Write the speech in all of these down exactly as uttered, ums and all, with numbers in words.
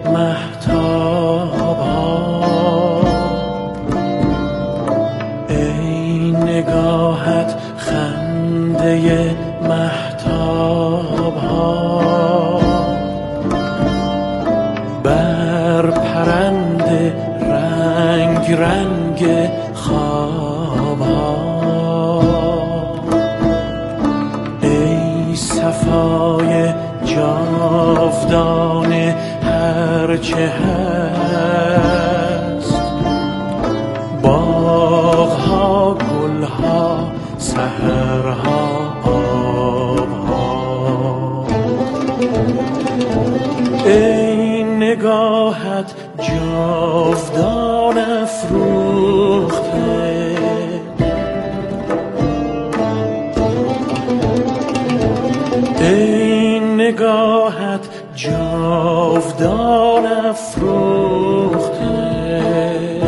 مهتاب ها، ای نگاهت خنده مهتاب ها، بر پرنده رنگ رنگ خواب ها، ای صفای جاودان هرچه هست، باغها گلها سحرها آبها، ای نگاهت جاودان افروخته، ای نگاهت جاودان افروخته،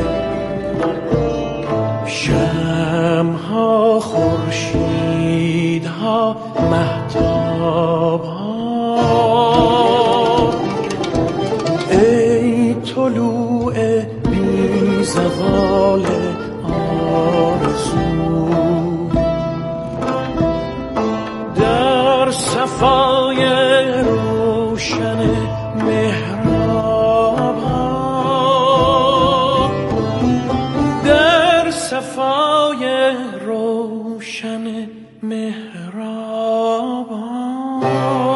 شمع‌ها خورشیدها مهتاب‌ها، ای طلوع بی زوال آرزو، در صفای روشن محراب ها، در صفای روشن محراب ها.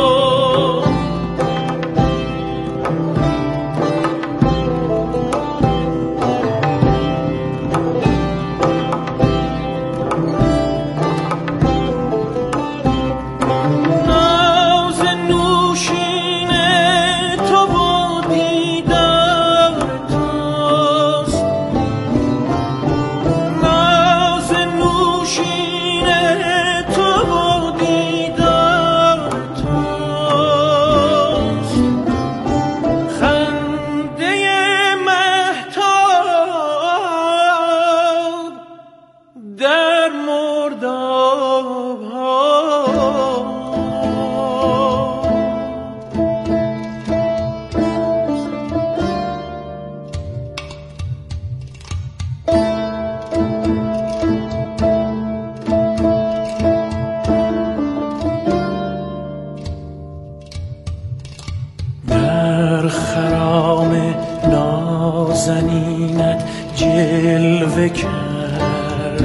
در خرام نازنینت جلوه کرد،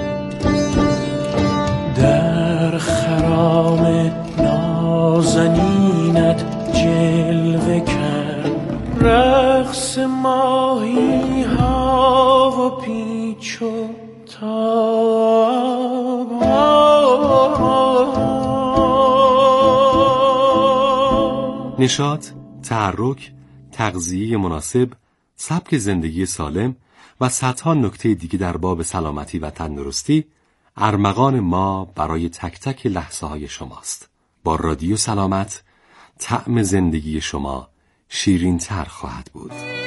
در خرام نازنینت جلوه کرد، رقص ماهی ها و پیچ و تاب ها. نشاط، تحرک، تغذیه مناسب، سبک زندگی سالم و صدها نکته دیگه در باب سلامتی و تندرستی ارمغان ما برای تک تک لحظه های شماست. با رادیو سلامت طعم زندگی شما شیرین تر خواهد بود.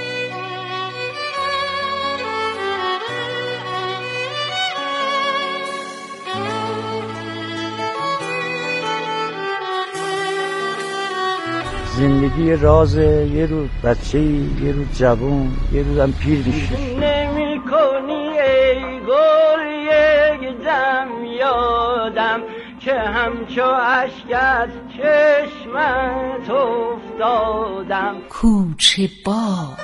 زندگی رازه، یه روز بچه یه روز جوان، یه روز هم پیر میشه. نمی کنی ای گل یک دم یادم که همچو اشک از چشمت افتادم. کوچه باغ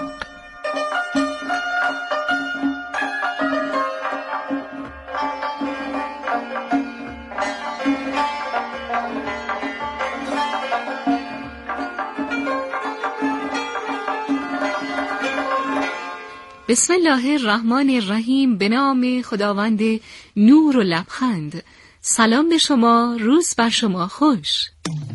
بسم الله الرحمن الرحیم. به نام خداوند نور و لبخند. سلام به شما، روز بر شما خوش.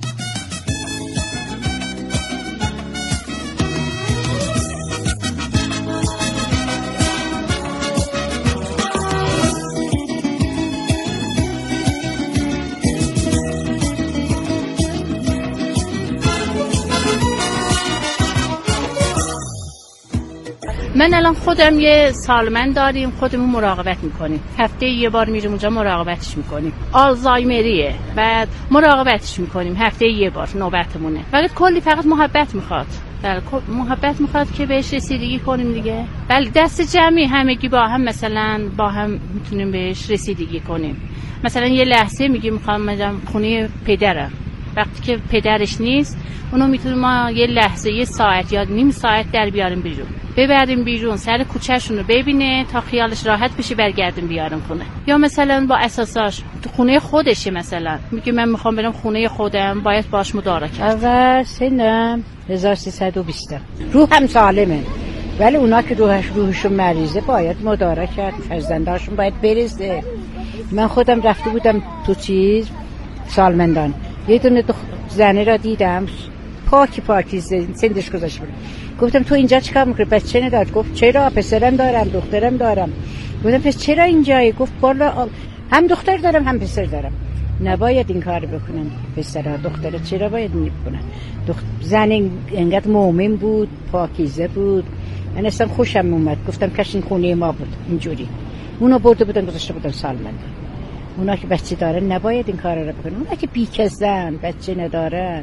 من الان خودم یه سالمند داریم، خودمون مراقبت میکنیم، هفته یه بار میریم اونجا مراقبتش میکنیم. آلزایمریه، بعد مراقبتش میکنیم هفته یه بار نوبتمونه. فقط کلی فقط محبت میخواد، بله محبت میخواد که بهش رسیدگی کنیم دیگه. بله دست جمعی همگی با هم مثلا با هم میتونیم بهش رسیدگی کنیم. مثلا یه لحظه میگه میخوام برم خونه پدرم، وقتی که پدرش نیست اونو میتونیم ما یه لحظه یه ساعت یا نیم ساعت در بیاریم بیرون، ببریم بیرون سر کوچه‌شون رو ببینه تا خیالش راحت بشه برگردیم بیاریم خونه. یا مثلا با اساساش تو خونه خودشه، مثلا میگه من میخوام برم خونه خودم، باید باش مدارا کرد. اول سنم هزار و سیصد و بیست، روحم سالمه ولی اونا که روحش روحشون مریضه باید مدارا کرد، فرزنداشون باید برسه. من خودم رفته بودم تو چیز سالمندان، یه دونه زنه را دیدم پاکی پاکی سندش گذاشته بود، گفتم تو اینجا چیکار میکنی؟ بچه نداری؟ گفت چرا؟ پسرم دارم دخترم دارم. گفتم پس چرا اینجایی؟ گفت والا هم دختر دارم هم پسر دارم. نباید این کار بکنن، پسرها دختر چرا باید میکنن؟ دخت... زن انقدر مؤمن بود، پاکیزه بود، من اصلا خوشم اومد. گفتم کاش این خونه ما بود اینجوری. اونو برده بودن گذاشته بودن سالمند. اونا که بچه دارن نباید این کارا رو بکنن. اونا که بیکسن بچه ندارن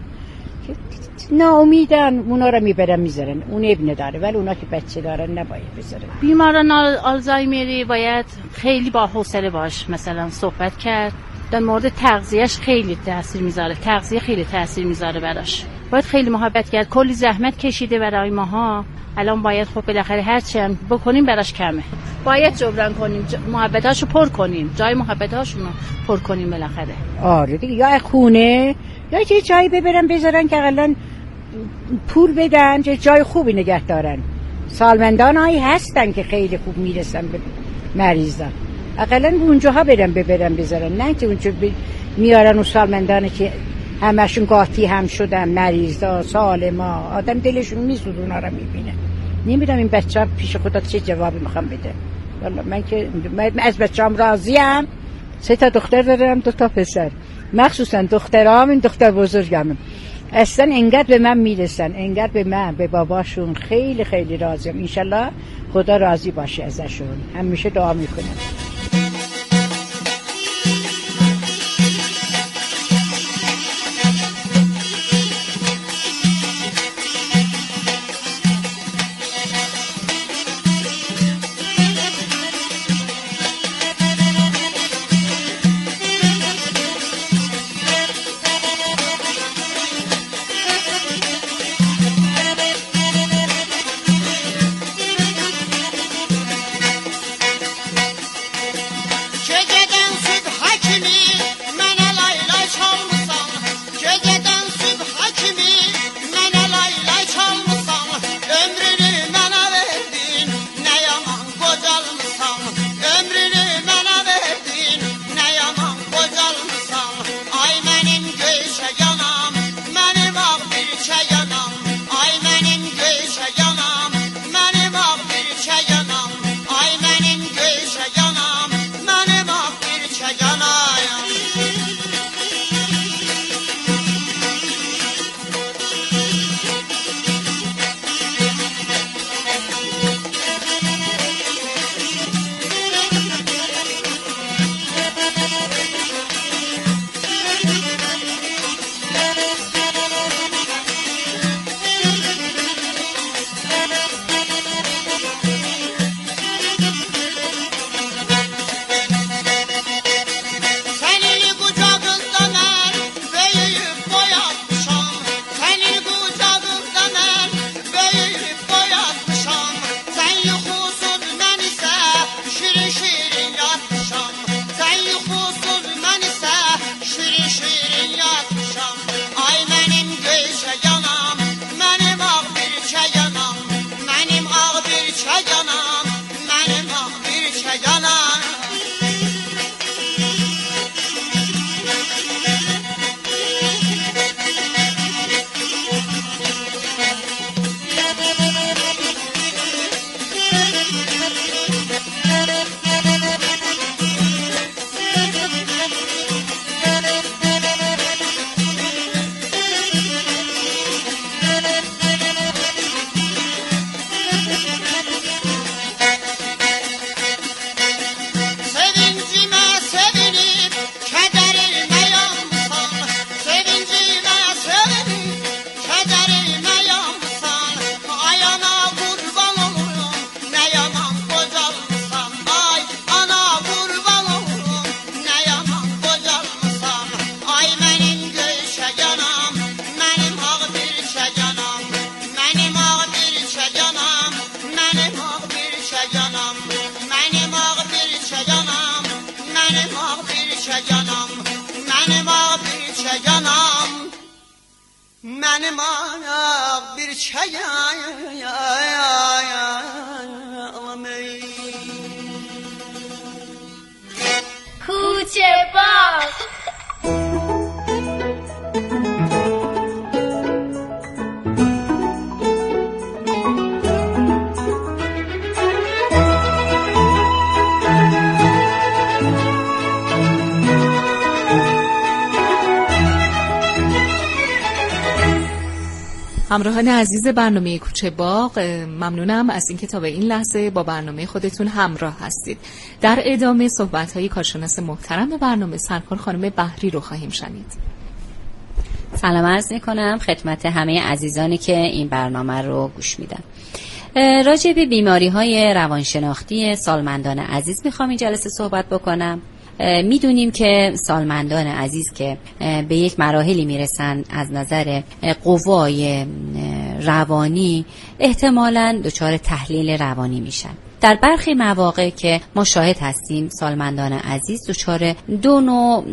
ناامیدن، اونا رو میبرن میذارن. اون ابن داره ولی اونا که بچه دارن نباید بذارن. بیماران آلزایمری باید خیلی با حوصله باش مثلا صحبت کرد. در مورد تغذیهش خیلی تاثیر میذاره، تغذیه خیلی تاثیر میذاره براش. باید خیلی محبت کرد، کلی زحمت کشیده برای ماها، الان باید خب بالاخره هر چی هم بکنیم براش کمه. باید جبران کنیم، محبتاشو پر کنیم، جای محبتاشونو پر کنیم بالاخره. آره دیگه، یا خونه یا یه جایی ببرن بذارن که اقلا پول بدن، جای خوبی نگه دارن. سالمندان هایی هستن که خیلی خوب میرسن به مریضان، اقلا اونجاها برن ببرن بذارن، نه که اونجا میارن اون سالمندانه که همشون قاطی هم شدن، مریضا سالما، آدم دلشون میسوزه اونا رو میبینه. نمیدونم این بچه ها پیش خدا چه جوابی میخوام بده. والله من که من از بچه‌ام راضیم. سه تا دختر دارم، دو تا پسر، مخصوصا دخترام این دختر بزرگم اصلا انقدر به من میرسن، انقدر به من به باباشون خیلی خیلی راضیم. انشالله خدا راضی باشه ازشون، همیشه دعا میکنم. tanımak bir çay alamayı. کوچه باغ. همراهان عزیز برنامه کوچه باغ، ممنونم از اینکه تا به این لحظه با برنامه خودتون همراه هستید. در ادامه صحبت‌های کارشناس محترم برنامه، سرکار خانم بحری رو خواهیم شنید. سلام عرض می‌کنم خدمت همه عزیزانی که این برنامه رو گوش میدن. راجع به بیماری‌های روانشناختی سالمندان عزیز می‌خوام این جلسه صحبت بکنم. میدونیم که سالمندان عزیز که به یک مراحلی میرسن از نظر قوای روانی احتمالاً دچار تحلیل روانی میشن. در برخی مواقع که ما شاهد هستیم سالمندان عزیز دچار دو نوع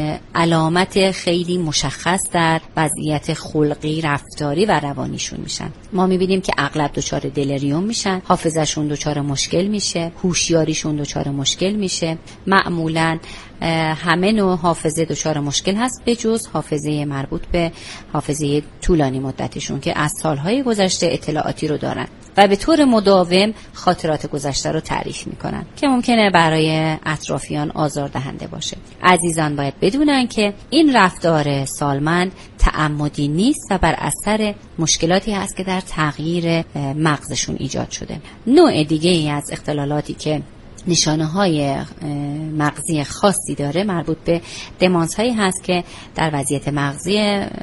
علامت خیلی مشخص در وضعیت خلقی، رفتاری و روانیشون میشن. ما میبینیم که اغلب دچار دلریوم میشن، حافظه‌شون دچار مشکل میشه، هوشیاریشون دچار مشکل میشه. معمولاً همه نوع حافظه دچار مشکل هست به جز حافظه مربوط به حافظه طولانی مدتشون که از سالهای گذشته اطلاعاتی رو دارن و به طور مداوم خاطرات گذشته رو تعریف میکنن که ممکنه برای اطرافیان آزاردهنده باشه. عزیزان باید بدونن که این رفتار سالمند تعمدی نیست و بر اثر مشکلاتی هست که در تغییر مغزشون ایجاد شده. نوع دیگه ای از اختلالاتی که نشانه های مغزی خاصی داره مربوط به دمانس هایی هست که در وضعیت مغزی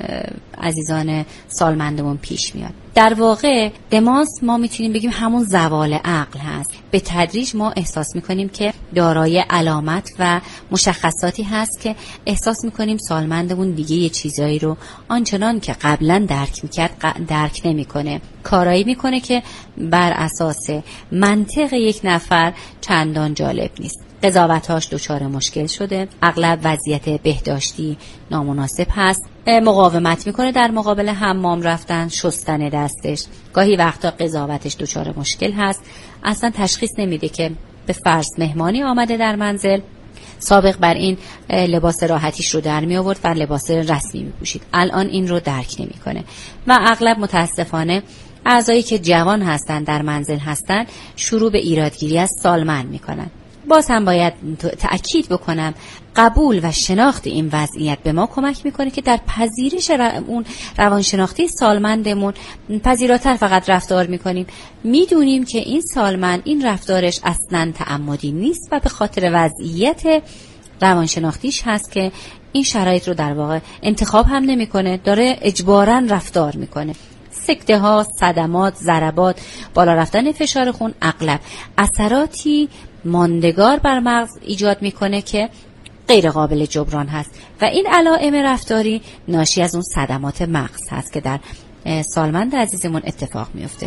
عزیزان سالمندمون پیش میاد. در واقع دمانس ما میتونیم بگیم همون زوال عقل هست. به تدریج ما احساس میکنیم که دارای علامت و مشخصاتی هست که احساس میکنیم سالمندمون دیگه یه چیزایی رو آنچنان که قبلا درک میکرد درک نمیکنه. کارایی میکنه که بر اساس منطق یک نفر چندان جالب نیست. قضاوتاش دچار مشکل شده، اغلب وضعیت بهداشتی نامناسب هست، مقاومت میکنه در مقابل حمام رفتن، شستن دستش، گاهی وقتا قضاوتش دچار مشکل هست، اصلا تشخیص نمیده که به فرض مهمانی آمده در منزل، سابق بر این لباس راحتیش رو در می آورد و لباس رسمی می پوشید، الان این رو درک نمیکنه و اغلب متاسفانه اعضایی که جوان هستن در منزل هستن شروع به ایرادگیری از سالمند میکنن. باز هم باید تأکید بکنم قبول و شناخت این وضعیت به ما کمک میکنه که در پذیرش اون روانشناختی سالمندمون پذیراتر فقط رفتار میکنیم. میدونیم که این سالمند این رفتارش اصلا تعمدی نیست و به خاطر وضعیت روانشناختیش هست که این شرایط رو در واقع انتخاب هم نمیکنه، داره اجباراً رفتار میکنه. سکته ها، صدمات، ضربات، بالا رفتن فشار خون اغلب اثراتی ماندگار بر مغز ایجاد میکنه که غیر قابل جبران هست و این علائم رفتاری ناشی از اون صدمات مغز هست که در سالمند عزیزمون اتفاق میفته.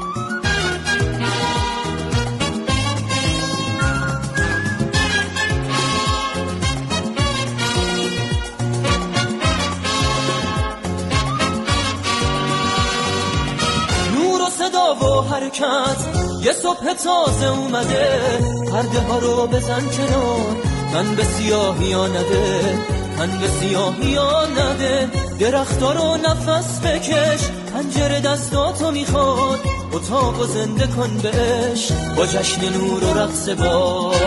و حرکت یه صبح تازه اومده، پرده ها رو بزن کنار، من به سیاهی ها نده، من به سیاهی ها نده، درختا رو نفس بکش، پنجره دستاتو میخواد، اتاق و زنده کن بهش با جشن نور و رقص باد.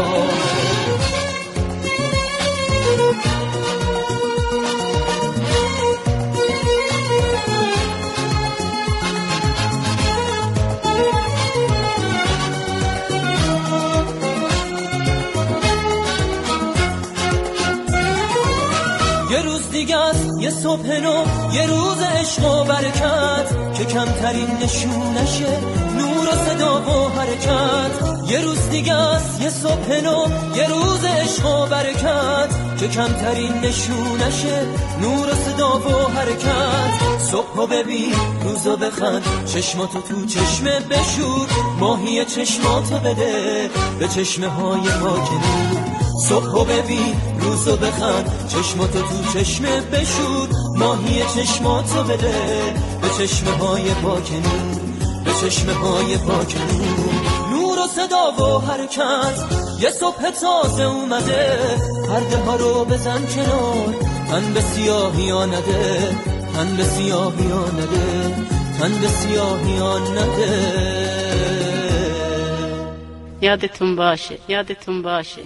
یه صبح نو، یه روز عشق و برکت که کمترین نشونشه نور و صدا و حرکت. یه روز دیگه است یه صبح نو، یه روز عشق و برکت که کمترین نشونشه نور و صدا و حرکت. صبحو ببین روزو بخند، چشماتو تو چشمه بشور، ماهی چشماتو بده به چشمه های پاک نور. صبحو ببین روزو بخند، چشماتو تو چشمه بشور، ماهی چشماتو بده به چشمه های پاکنور، به چشمه های پاکنور. نور و صدا و حرکت یه صبح تازه اومده، پرده ها رو بزن کنار، تن به سیاهی ها نده، تن به سیاهی ها نده، تن به سیاهی ها نده. یادتون باشه، یادتون باشه.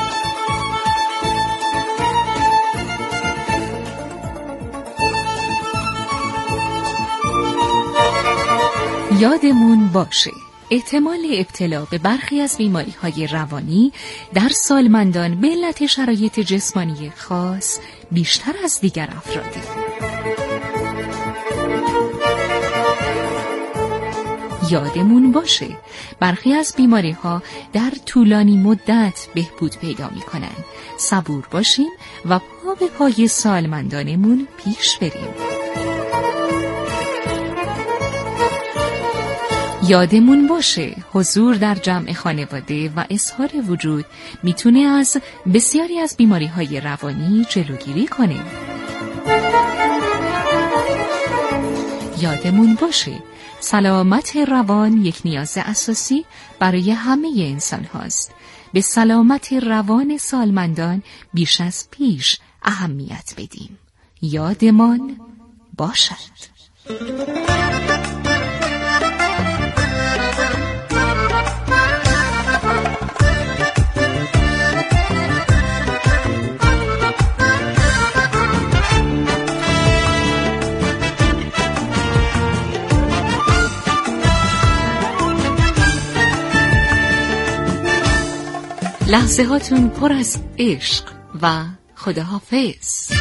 یادمون باشه احتمال ابتلا به برخی از بیماری‌های روانی در سالمندان به علت شرایط جسمانی خاص بیشتر از دیگر افراده. یادمون باشه برخی از بیماری‌ها در طولانی مدت بهبود پیدا می‌کنن. صبور باشیم و پا به پای سالمندانمون پیش بریم. یادمون باشه حضور در جمع خانواده و اظهار وجود میتونه از بسیاری از بیماری‌های روانی جلوگیری کنه. یادمون باشه سلامت روان یک نیاز اساسی برای همه انسان هاست. به سلامت روان سالمندان بیش از پیش اهمیت بدیم. یادمان باشد. لحظه هاتون پر از عشق و خداحافظ.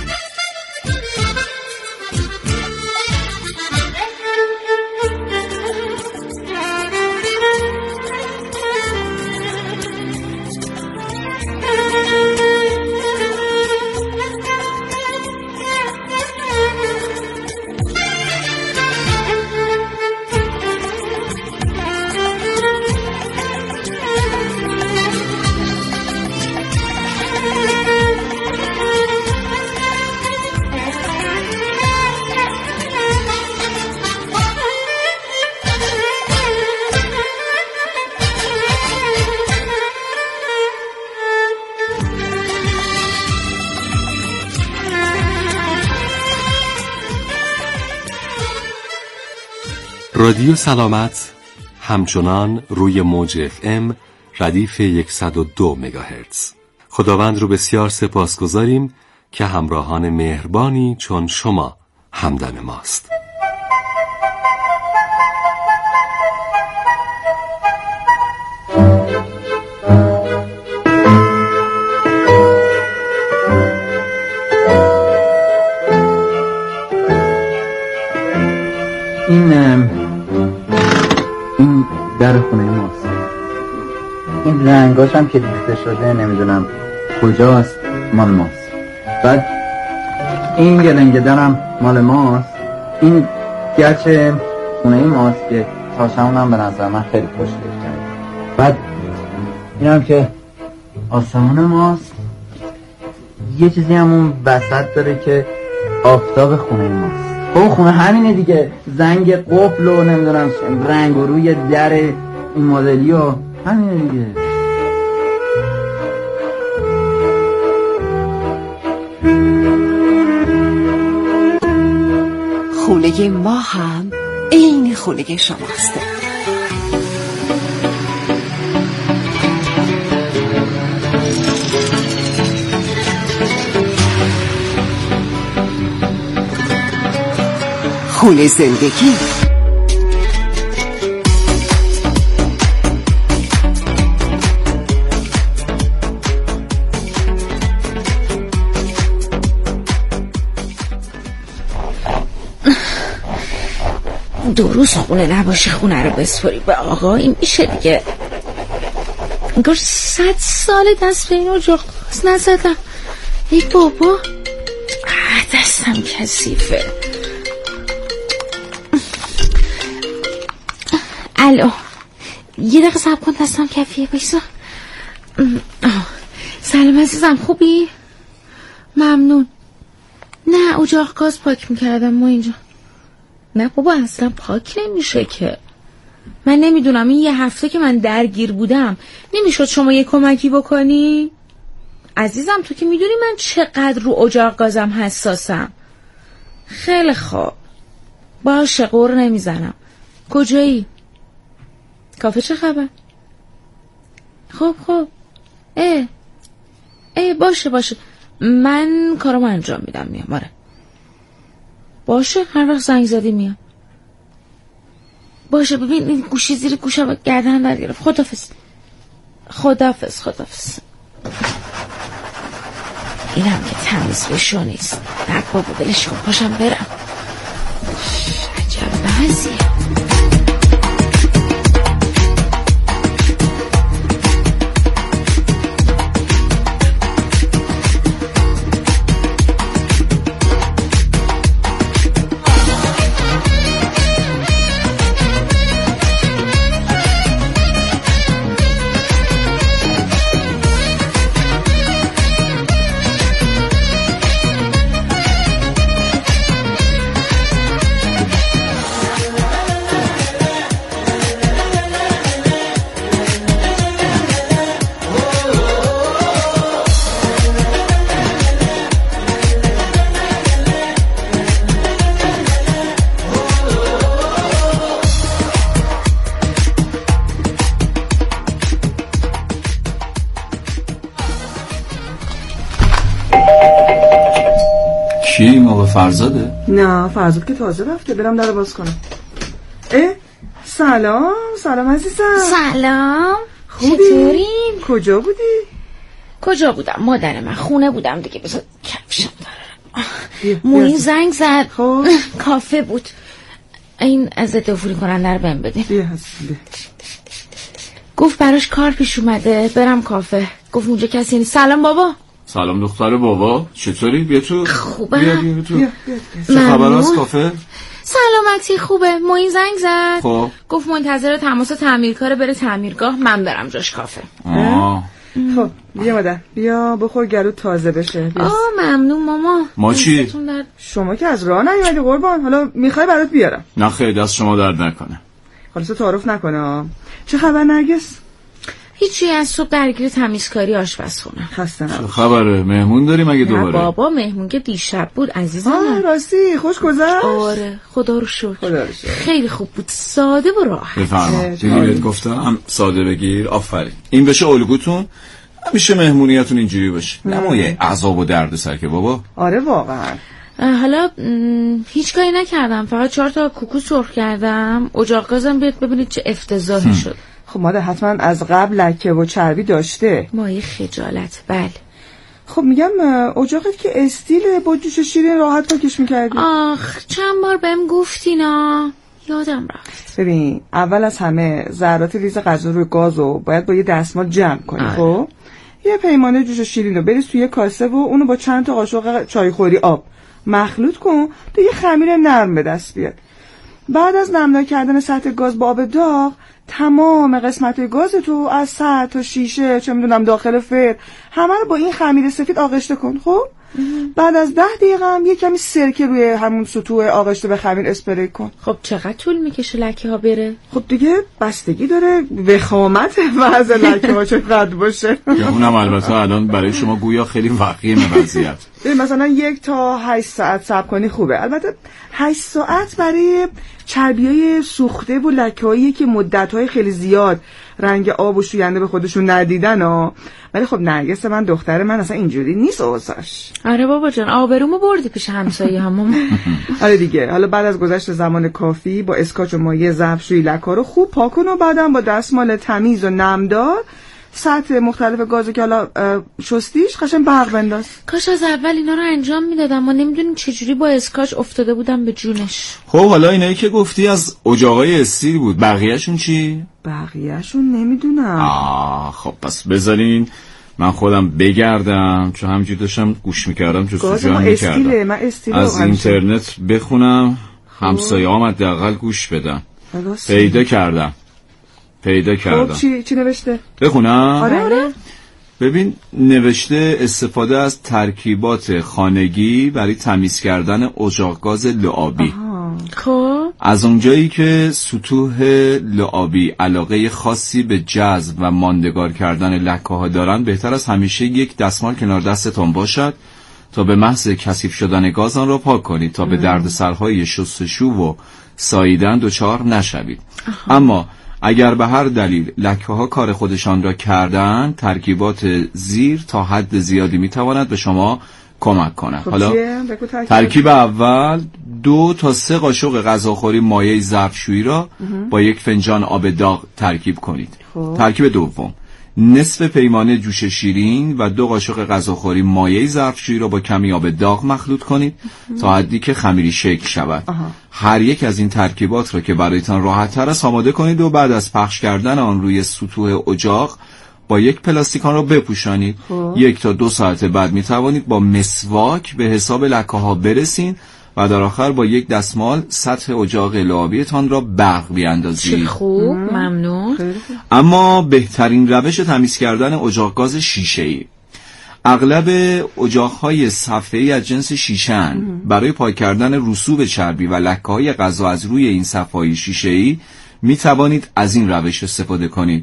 رادیو سلامت همچنان روی موج اف ام ردیف صد و دو مگاهرتز. خداوند رو بسیار سپاسگزاریم که همراهان مهربانی چون شما همدم ماست. این این در خونه ماست. این رنگاش هم که ریخته شده نمیدونم کجاست، مال ماست. بعد این گلنگه درم مال ماست. این گرچه خونه ماست که تاشمون هم به نظر من خیلی خوشگل کرده. بعد این هم که آسمان ماست. یه چیزی هم اون وسط داره که آفتاب خونه ماست. خب خونه همینه دیگه، زنگ قفل و نمیدونم رنگ و روی در این مدلی و همینه دیگه. خونه ما هم این خونه شماست. خونه زندگی. دو روز خونه نباشه خونه رو بسپاری به آقایی میشه دیگه. انگار صد سال دست به این اجاق باز نزدم. ای بابا دستم کثیفه. الو یه دقیقه صبر کن، دستم کفیه بایسا. سلام عزیزم، خوبی؟ ممنون. نه اجاق گاز پاک میکردم ما اینجا. نه بابا اصلا پاک نمیشه که. من نمیدونم این یه هفته که من درگیر بودم نمیشد شما یه کمکی بکنی؟ عزیزم تو که میدونی من چقدر رو اجاق گازم حساسم. خیلی خوب باشه، قور نمیزنم. کجایی؟ کافه چه خبر؟ خب خب اه اه باشه باشه من کارم انجام میدم میام. آره باشه هر وقت زنگ زدی میام. باشه ببین این گوشی زیر گوشم گردن در گرفت. خدافظ خدافظ خدافظ. اینم که تمیز بشو نیست. نه بابا بلش کن پاشم برم. عجب بعضیه. کی موقع فرزاده؟ نه فرزاد که تازه رفته. برم در باز کنم. اه سلام سلام عزیزم. سلام خوبی؟ چطورین؟ کجا بودی؟ کجا بودم؟ مادر من خونه بودم دیگه. بذار کفشم دارم. موین زنگ زد. خب کافه بود. این از ضدعفونی کننده رو بهم بدین. بیا هستی. گفت براش کار پیش اومده برم کافه. گفت اونجا کسی نیست. سلام بابا. سلام دختر بابا، چطوری؟ بیا تو. خوبم. بیا بیا تو. بیا بیا. چه خبر از کافه؟ سلامتی خوبه. موین زنگ زد. خب گفت منتظر تماس تعمیرکار بره تعمیرگاه، من برم جاش کافه. آه. خب بیا مادر بیا بخور گلو تازه بشه. آه ممنون ماما. ما چی؟ شما که از راه نیومدی قربان. حالا میخوای برات بیارم. نه خیلی دست شما درد نکنه. خلاص تعارف نکنه. چه خبر نرگس؟ هیچی، از صبح درگیر تمیزکاری آشپزخونه. خسته نباش. چه خبره؟ مهمون داریم اگه دوباره؟ نه بابا مهمون که دیشب بود عزیزم. آه راستی خوش گذشت؟ آره خدا رو شکر. خدا رو شکر. خیلی خوب بود، ساده و راحت. بفرما. دیدی بهت گفتم ساده بگیر. آفرین. این بشه الگوتون. همیشه مهمونیاتون اینجوری باشه. نمایه عذاب و دردسر که بابا. آره واقعا. حالا هیچ کاری نکردم، فقط چهار تا کوکو سرخ کردم. اجاق گازم بیاد ببینید چه افتضاحی شد. خب مادر حتما از قبل لکه و چربی داشته. مایه خجالت. بله. خب میگم اجاقت که استیله، با جوش شیرین راحت پاکش میکردی. آخ چند بار بهم گفتینا یادم رفت. ببین اول از همه ذرات ریز غذا روی گازو باید با یه دستمال جمع کنی. آه. خب یه پیمانه جوش شیرین رو بریز توی یه کاسه و اونو با چند تا قاشق چایخوری آب مخلوط کن تا یه خمیر نرم به دست بیاد. بعد از نمناک کردن سطح گاز با آب داغ تمام قسمت گاز تو از سطح تا شیشه چه میدونم داخل فر همه رو با این خمیر سفید آغشته کن. خب بعد از ده دقیقه هم یه کمی سرکه روی همون سطوح آغشته به خمیر اسپری کن. خب چقدر طول میکشه لکه ها بره؟ خب دیگه بستگی داره وخامت وضع لکه ها چقدر باشه. اونم البته الان برای شما گویا خیلی وقیه وضعیت. مثلا یک تا هشت ساعت صبر کنی خوبه. البته هشت ساعت برای چربیای سوخته و لکه‌هایی که مدت‌های خیلی زیاد رنگ آب و شوینده به خودشون ندیدن ها. ولی خب نرگس من دختر من اصلا اینجوری نیست اوضاعش. آره بابا جان آبرومو بردی پیش همسایه هم. آره دیگه. حالا بعد از گذشت زمان کافی با اسکاچ و مایع ظرفشویی لکه‌ها رو خوب پاک کن و بعدم با دستمال تمیز و نمدار سطح مختلف گازو که حالا شستیش قشنگ برق بنداز. کاش از اول اینا رو انجام میدادم. ما نمیدونیم چجوری با اسکاچ افتاده بودم به جونش. خب حالا اینایی که گفتی از اجاقای استیل بود، بقیه‌شون چی؟ بقیه‌شون نمیدونم. آه خب پس بذارین من خودم بگردم، چون همینجوری داشتم گوش میکردم جستجو هم میکردم من استیل از اینترنت بخونم همسایه‌ام حداقل گوش بدن. پیدا کردم پیدا کردم. خب چی چی نوشته؟ بخونم؟ آره آره. ببین نوشته استفاده از ترکیبات خانگی برای تمیز کردن اجاق گاز لعابی. خب از اونجایی که سطوح لعابی علاقه خاصی به جذب و ماندگار کردن لکه ها دارن، بهتر از همیشه یک دستمال کنار دستتون باشد تا به محض کثیف شدن گاز آن را پاک کنید تا به دردسرهای شستشو و ساییدن دچار نشوید. آها. اما اگر به هر دلیل لکه ها کار خودشان را کردن، ترکیبات زیر تا حد زیادی میتواند به شما کمک کنند. خب حالا ترکیب, ترکیب اول دو تا سه قاشق غذاخوری مایع ظرفشویی را اه. با یک فنجان آب داغ ترکیب کنید. خب. ترکیب دوم نصف پیمانه جوش شیرین و دو قاشق غذاخوری مایع ظرفشویی را با کمی آب داغ مخلوط کنید تا حدی که خمیری شکل شود. آها. هر یک از این ترکیبات را که برایتان راحت تر است آماده کنید و بعد از پخش کردن آن روی سطوح اجاق با یک پلاستیک آن را بپوشانید. خوب. یک تا دو ساعت بعد می توانید با مسواک به حساب لکه ها برسید و در آخر با یک دستمال سطح اجاق لعابیتان را برق بیاندازید. چه خوب، ممنون. اما بهترین روش تمیز کردن اجاق گاز شیشه‌ای. اغلب اجاق‌های صفحه‌ای از جنس شیشه‌اند. برای پاک کردن رسوب چربی و لکه‌های غذا از روی این صفحه‌های شیشه‌ای می توانید از این روش استفاده کنید.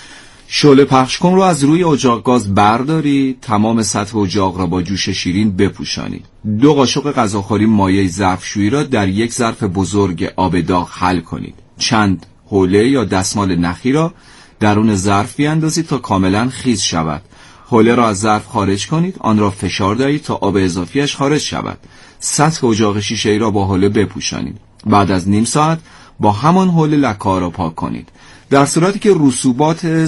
شعله پخش کن رو از روی اجاق گاز بردارید، تمام سطح اجاق را با جوش شیرین بپوشانید. دو قاشق غذاخوری مایع ظرفشویی را در یک ظرف بزرگ آب داغ حل کنید. چند حوله یا دستمال نخی را درون ظرف بیاندازید تا کاملا خیس شود. حوله را از ظرف خارج کنید، آن را فشار دهید تا آب اضافیش خارج شود. سطح اجاق شیشه‌ای را با حوله بپوشانید. بعد از نیم ساعت با همان حوله لکه‌ها را پاک کنید. در صورتی که رسوبات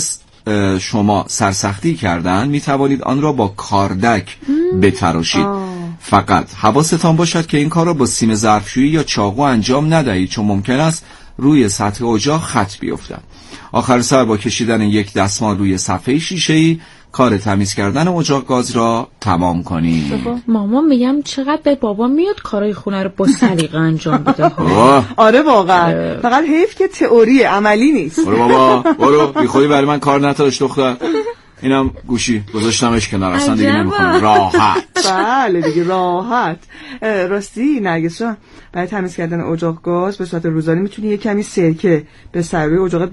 شما سرسختی کردن می توانید آن را با کاردک بتراشید. آه. فقط حواستان باشد که این کار را با سیم ظرفشویی یا چاقو انجام ندهید چون ممکن است روی سطح اجاق خط بیفتد. آخر سر با کشیدن یک دستمال روی صفحه شیشه‌ای کار تمیز کردن اجاق گاز را تمام کنید. مامان میگم چقدر به بابا میاد کارای خونه رو با سلیقه انجام بده. آره واقعا. فقط حیف که تئوری عملی نیست. برو بابا برو، بی خودی برای من کار نتاش دختر. اینم گوشی گذاشتمش کنار، اصلا دیگه نمیخوام. راحت. بله دیگه راحت. راستی نرگس جان، برای تمیز کردن اجاق گاز به صورت روزانه میتونی یه کمی سرکه به سر روی اجاقت